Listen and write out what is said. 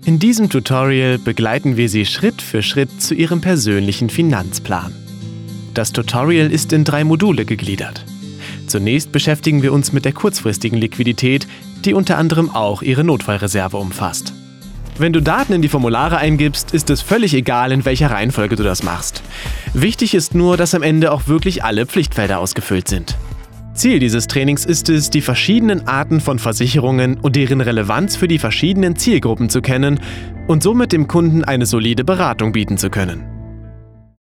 In diesem Tutorial begleiten wir Sie Schritt für Schritt zu Ihrem persönlichen Finanzplan. Das Tutorial ist in 3 Module gegliedert. Zunächst beschäftigen wir uns mit der kurzfristigen Liquidität, die unter anderem auch Ihre Notfallreserve umfasst. Wenn du Daten in die Formulare eingibst, ist es völlig egal, in welcher Reihenfolge du das machst. Wichtig ist nur, dass am Ende auch wirklich alle Pflichtfelder ausgefüllt sind. Ziel dieses Trainings ist es, die verschiedenen Arten von Versicherungen und deren Relevanz für die verschiedenen Zielgruppen zu kennen und somit dem Kunden eine solide Beratung bieten zu können.